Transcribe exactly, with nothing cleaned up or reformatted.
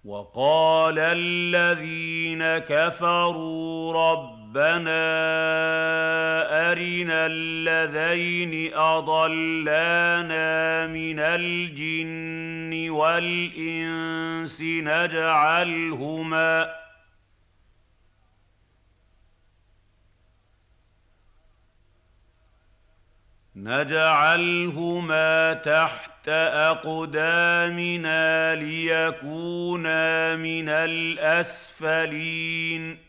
وقال الذين كفروا ربنا أرنا الذين أضلانا من الجن والإنس نجعلهما نجعلهما تحت أقدامنا ليكونا من الأسفلين